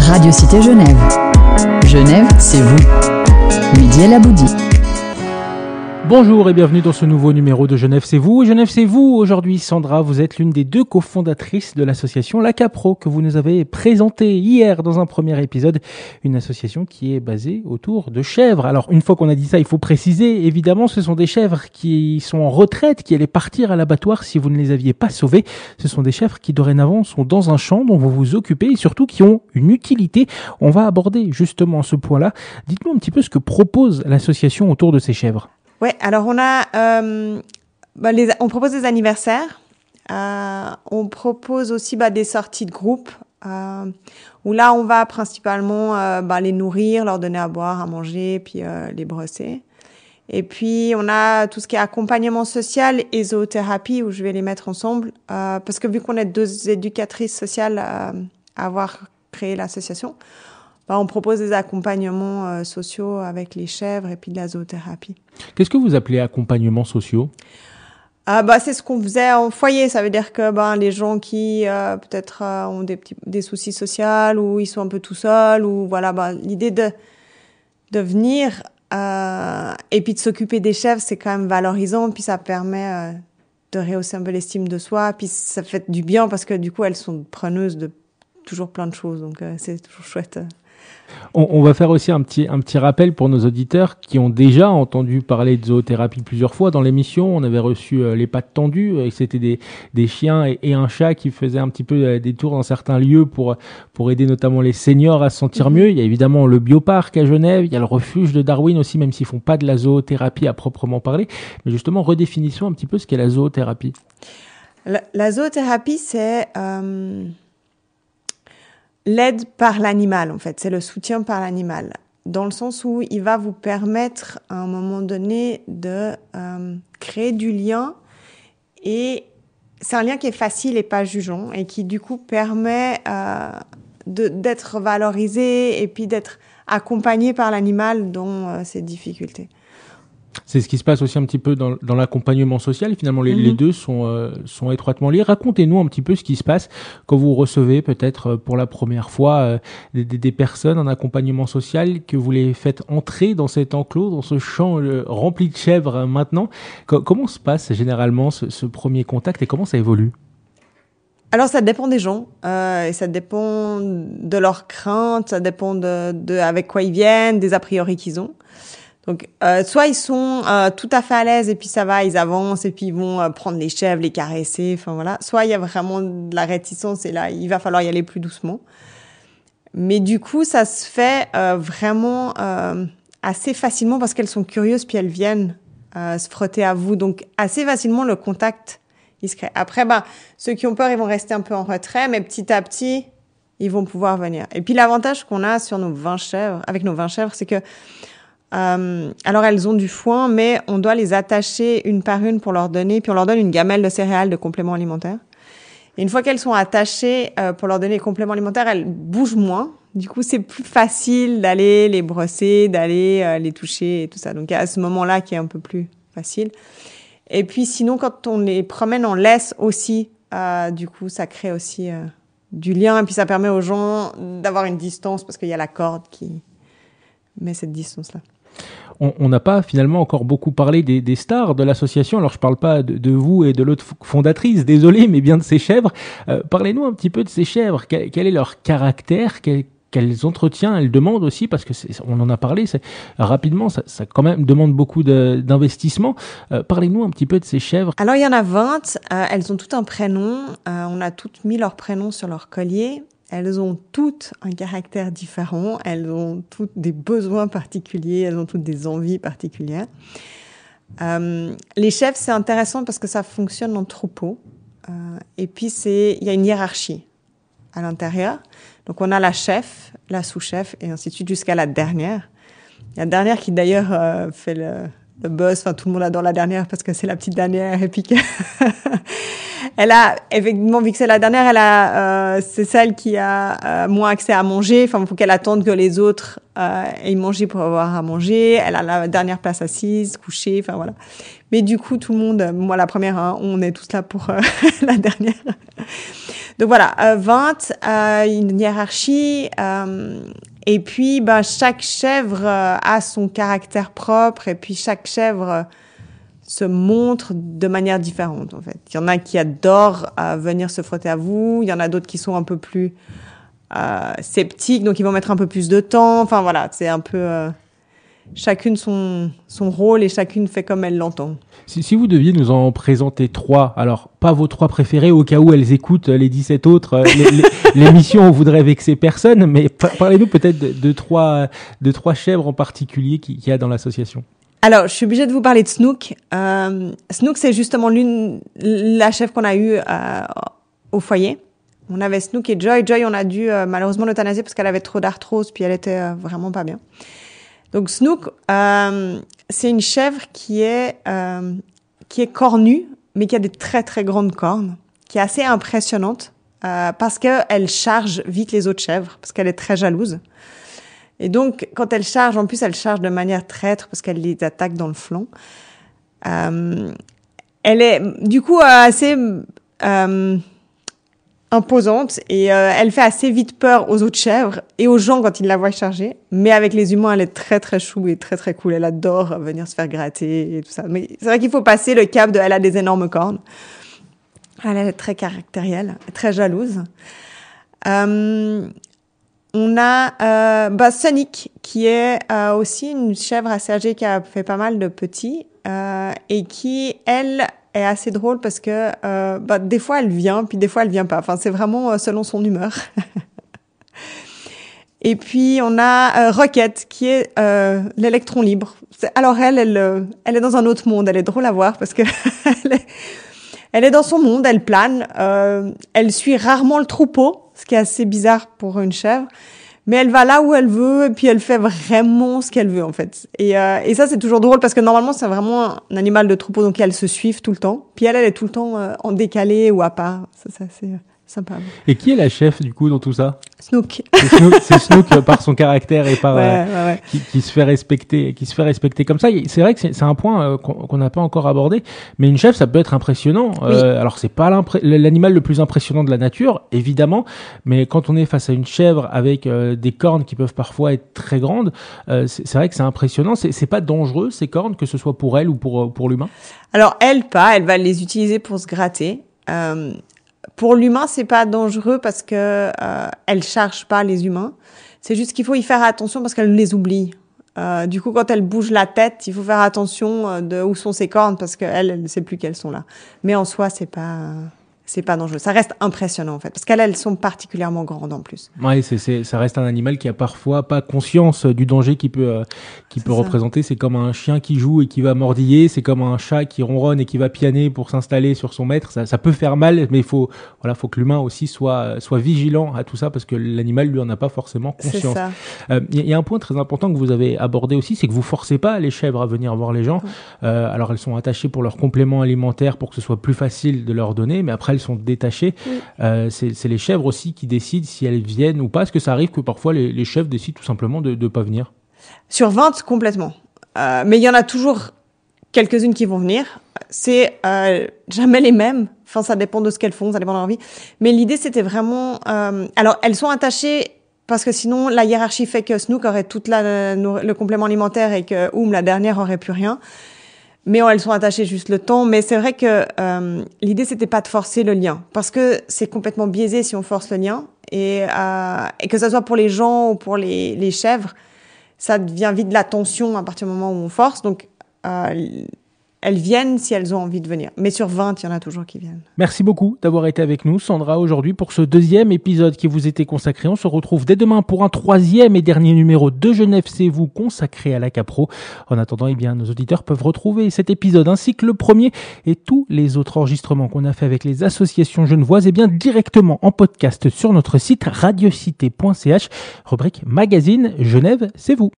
Radio Cité Genève. Genève, c'est vous. Midi El Aboudi. Bonjour et bienvenue dans ce nouveau numéro de Genève c'est vous. Genève c'est vous. Aujourd'hui, Sandra, vous êtes l'une des deux cofondatrices de l'association La Capro que vous nous avez présentée hier dans un premier épisode. Une association qui est basée autour de chèvres. Alors, une fois qu'on a dit ça, il faut préciser, évidemment, ce sont des chèvres qui sont en retraite, qui allaient partir à l'abattoir si vous ne les aviez pas sauvées. Ce sont des chèvres qui dorénavant sont dans un champ dont vous vous occupez et surtout qui ont une utilité. On va aborder justement ce point-là. Dites-nous un petit peu ce que propose l'association autour de ces chèvres. Ouais, alors on a, on propose des anniversaires, on propose aussi des sorties de groupe, où là on va principalement les nourrir, leur donner à boire, à manger, puis les brosser. Et puis on a tout ce qui est accompagnement social et zoothérapie où je vais les mettre ensemble, parce que vu qu'on est deux éducatrices sociales à avoir créé l'association, on propose des accompagnements sociaux avec les chèvres et puis de la zoothérapie. Qu'est-ce que vous appelez accompagnements sociaux ? C'est ce qu'on faisait en foyer. Ça veut dire que les gens qui peut-être ont des soucis sociaux ou ils sont un peu tout seuls ou l'idée de venir et puis de s'occuper des chèvres, c'est quand même valorisant. Puis ça permet de rehausser un peu l'estime de soi. Puis ça fait du bien parce que du coup elles sont preneuses de toujours plein de choses. Donc c'est toujours chouette. On va faire aussi un petit rappel pour nos auditeurs qui ont déjà entendu parler de zoothérapie plusieurs fois dans l'émission. On avait reçu les pattes tendues et c'était des chiens et un chat qui faisaient un petit peu des tours dans certains lieux pour aider notamment les seniors à se sentir mieux. Il y a évidemment le bioparc à Genève, il y a le refuge de Darwin aussi, même s'ils font pas de la zoothérapie à proprement parler. Mais justement, redéfinissons un petit peu ce qu'est la zoothérapie. La zoothérapie, c'est l'aide par l'animal, en fait. C'est le soutien par l'animal. Dans le sens où il va vous permettre, à un moment donné, de créer du lien. Et c'est un lien qui est facile et pas jugeant. Et qui, du coup, permet d'être valorisé et puis d'être accompagné par l'animal dans ses difficultés. C'est ce qui se passe aussi un petit peu dans l'accompagnement social. Finalement, les deux sont étroitement liés. Racontez-nous un petit peu ce qui se passe quand vous recevez peut-être pour la première fois des personnes en accompagnement social, que vous les faites entrer dans cet enclos, dans ce champ rempli de chèvres maintenant. Comment se passe généralement ce premier contact et comment ça évolue ? Alors, ça dépend des gens, et ça dépend de leurs craintes, ça dépend de avec quoi ils viennent, des a priori qu'ils ont. Donc, soit ils sont tout à fait à l'aise et puis ça va, ils avancent et puis ils vont prendre les chèvres, les caresser, enfin voilà. Soit il y a vraiment de la réticence et là, il va falloir y aller plus doucement. Mais du coup, ça se fait vraiment assez facilement parce qu'elles sont curieuses puis elles viennent se frotter à vous. Donc, assez facilement, le contact, il se crée. Après, ceux qui ont peur, ils vont rester un peu en retrait, mais petit à petit, ils vont pouvoir venir. Et puis, l'avantage qu'on a sur nos 20 chèvres, avec nos 20 chèvres, c'est que alors elles ont du foin, mais on doit les attacher une par une pour leur donner, puis on leur donne une gamelle de céréales de compléments alimentaires. Et une fois qu'elles sont attachées pour leur donner les compléments alimentaires, elles bougent moins. Du coup, c'est plus facile d'aller les brosser, d'aller les toucher et tout ça. Donc, il y a ce moment-là qui est un peu plus facile. Et puis, sinon, quand on les promène en laisse aussi, du coup, ça crée aussi du lien. Et puis, ça permet aux gens d'avoir une distance parce qu'il y a la corde qui met cette distance-là. On n'a pas finalement encore beaucoup parlé des stars de l'association. Alors je parle pas de vous et de l'autre fondatrice, désolé, mais bien de ces chèvres. Parlez-nous un petit peu de ces chèvres. Quel est leur caractère ? Quels entretiens elles demandent aussi, parce que on en a parlé, rapidement, ça quand même demande beaucoup d'investissement. Parlez-nous un petit peu de ces chèvres. Alors il y en a 20, elles ont toutes un prénom. On a toutes mis leur prénom sur leur collier. Elles ont toutes un caractère différent, elles ont toutes des besoins particuliers, elles ont toutes des envies particulières. Les chefs, c'est intéressant parce que ça fonctionne en troupeau. Et puis, il y a une hiérarchie à l'intérieur. Donc, on a la chef, la sous-chef, et ainsi de suite jusqu'à la dernière. La dernière qui, d'ailleurs, fait le boss. Enfin, tout le monde adore la dernière parce que c'est la petite dernière et puis que elle a, effectivement, vu que c'est la dernière, c'est celle qui a moins accès à manger. Enfin, il faut qu'elle attende que les autres aient mangé pour avoir à manger. Elle a la dernière place assise, couchée, enfin voilà. Mais du coup, tout le monde, moi la première, on est tous là pour la dernière. Donc voilà, 20, une hiérarchie, et puis chaque chèvre a son caractère propre, et puis chaque chèvre se montre de manière différente en fait. Il y en a qui adorent venir se frotter à vous, il y en a d'autres qui sont un peu plus sceptiques, donc ils vont mettre un peu plus de temps. Enfin voilà, c'est un peu chacune son rôle et chacune fait comme elle l'entend. Si vous deviez nous en présenter 3, alors pas vos 3 préférés au cas où elles écoutent les 17 autres, l'émission on voudrait vexer personne, mais parlez-nous peut-être de 3 chèvres en particulier qu'il y a dans l'association. Alors, je suis obligée de vous parler de Snook. Snook, c'est justement la chèvre qu'on a eue au foyer. On avait Snook et Joy. Joy, on a dû malheureusement l'euthanasier parce qu'elle avait trop d'arthrose, puis elle était vraiment pas bien. Donc Snook, c'est une chèvre qui est cornue, mais qui a des très très grandes cornes, qui est assez impressionnante parce que elle charge vite les autres chèvres, parce qu'elle est très jalouse. Et donc, quand elle charge, en plus, elle charge de manière traître parce qu'elle les attaque dans le flanc. Elle est, du coup, assez imposante et elle fait assez vite peur aux autres chèvres et aux gens quand ils la voient charger. Mais avec les humains, elle est très, très chou et très, très cool. Elle adore venir se faire gratter et tout ça. Mais c'est vrai qu'il faut passer le cap de elle a des énormes cornes. Elle est très caractérielle, très jalouse. On a Sonic, qui est aussi une chèvre assez âgée qui a fait pas mal de petits et qui, elle, est assez drôle parce que des fois elle vient, puis des fois elle vient pas. Enfin, c'est vraiment selon son humeur. Et puis on a Rocket, qui est l'électron libre. Alors elle est dans un autre monde. Elle est drôle à voir parce que elle est dans son monde, elle plane. Elle suit rarement le troupeau, ce qui est assez bizarre pour une chèvre. Mais elle va là où elle veut et puis elle fait vraiment ce qu'elle veut en fait. Et ça c'est toujours drôle parce que normalement c'est vraiment un animal de troupeau, donc elles se suivent tout le temps. Puis elle est tout le temps en décalé ou à part. Ça c'est assez sympa. Et qui est la chef du coup dans tout ça? Snook. C'est Snook par son caractère et par ouais. Qui se fait respecter, comme ça. C'est vrai que c'est un point qu'on n'a pas encore abordé, mais une chèvre ça peut être impressionnant. Oui. Alors c'est pas l'animal le plus impressionnant de la nature, évidemment, mais quand on est face à une chèvre avec des cornes qui peuvent parfois être très grandes, c'est vrai que c'est impressionnant. C'est pas dangereux ces cornes, que ce soit pour elle ou pour l'humain? Alors elle va les utiliser pour se gratter. Pour l'humain, c'est pas dangereux parce que elle charge pas les humains. C'est juste qu'il faut y faire attention parce qu'elle les oublie. Du coup, quand elle bouge la tête, il faut faire attention de où sont ses cornes parce qu'elle ne sait plus qu'elles sont là. Mais en soi, c'est pas dangereux. Ça reste impressionnant en fait parce qu'elles sont particulièrement grandes en plus. Ouais, ça reste un animal qui a parfois pas conscience du danger qu'il peut représenter. C'est comme un chien qui joue et qui va mordiller, c'est comme un chat qui ronronne et qui va pianer pour s'installer sur son maître. Ça peut faire mal, mais il faut que l'humain aussi soit vigilant à tout ça parce que l'animal lui en a pas forcément conscience. C'est ça. Il y a un point très important que vous avez abordé aussi, c'est que vous forcez pas les chèvres à venir voir les gens. Alors elles sont attachées pour leur complément alimentaire pour que ce soit plus facile de leur donner, mais après elles sont détachées. Oui. C'est les chèvres aussi qui décident si elles viennent ou pas. Est-ce que ça arrive que parfois les chèvres décident tout simplement de pas venir? Sur 20, complètement. Mais il y en a toujours quelques-unes qui vont venir. C'est jamais les mêmes. Enfin, ça dépend de ce qu'elles font, ça dépend de leur vie. Mais l'idée, c'était vraiment... alors, elles sont attachées parce que sinon, la hiérarchie fait que Snook aurait tout le complément alimentaire et que la dernière, aurait plus rien. Mais elles sont attachées juste le temps. Mais c'est vrai que l'idée, c'était pas de forcer le lien. Parce que c'est complètement biaisé si on force le lien. Et que ça soit pour les gens ou pour les chèvres, ça devient vite de la tension à partir du moment où on force. Donc, elles viennent si elles ont envie de venir. Mais sur 20, il y en a toujours qui viennent. Merci beaucoup d'avoir été avec nous, Sandra, aujourd'hui pour ce 2e épisode qui vous était consacré. On se retrouve dès demain pour un 3e et dernier numéro de Genève, c'est vous, consacré à l'ACAPRO. En attendant, nos auditeurs peuvent retrouver cet épisode ainsi que le premier et tous les autres enregistrements qu'on a fait avec les associations genevoises directement en podcast sur notre site radiocité.ch, rubrique magazine Genève, c'est vous.